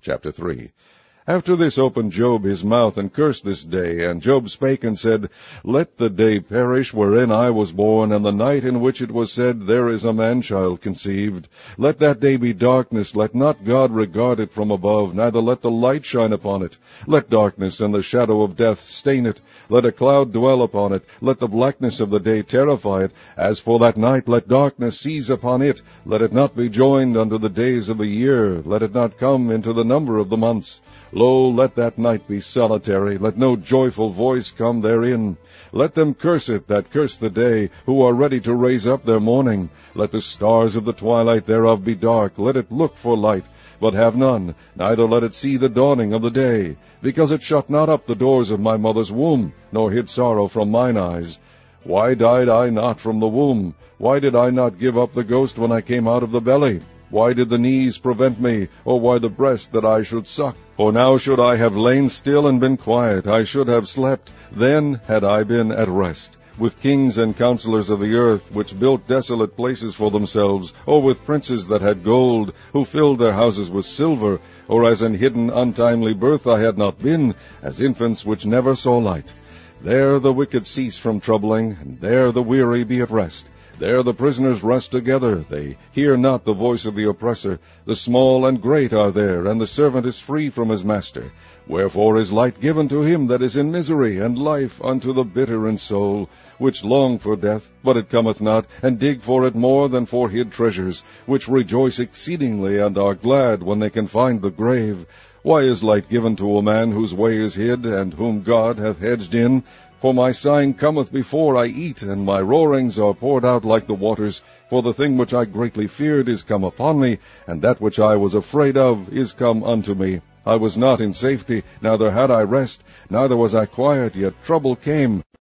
Chapter 3. After this opened Job his mouth, and cursed this day. And Job spake and said, Let the day perish wherein I was born, and the night in which it was said, There is a man-child conceived. Let that day be darkness, let not God regard it from above, neither let the light shine upon it. Let darkness and the shadow of death stain it. Let a cloud dwell upon it. Let the blackness of the day terrify it. As for that night, let darkness seize upon it. Let it not be joined unto the days of the year. Let it not come into the number of the months. Lo, let that night be solitary, let no joyful voice come therein. Let them curse it that curse the day, who are ready to raise up their mourning. Let the stars of the twilight thereof be dark, let it look for light, but have none, neither let it see the dawning of the day. Because it shut not up the doors of my mother's womb, nor hid sorrow from mine eyes. Why died I not from the womb? Why did I not give up the ghost when I came out of the belly? Why did the knees prevent me, or why the breast that I should suck? For now should I have lain still and been quiet, I should have slept, then had I been at rest. With kings and counselors of the earth, which built desolate places for themselves, or with princes that had gold, who filled their houses with silver, or as in hidden untimely birth I had not been, as infants which never saw light. There the wicked cease from troubling, and there the weary be at rest. There the prisoners rest together, they hear not the voice of the oppressor. The small and great are there, and the servant is free from his master. Wherefore is light given to him that is in misery, and life unto the bitter in soul, which long for death, but it cometh not, and dig for it more than for hid treasures, which rejoice exceedingly, and are glad when they can find the grave. Why is light given to a man whose way is hid, and whom God hath hedged in? For my sighing cometh before I eat, and my roarings are poured out like the waters. For the thing which I greatly feared is come upon me, and that which I was afraid of is come unto me. I was not in safety, neither had I rest, neither was I quiet, yet trouble came.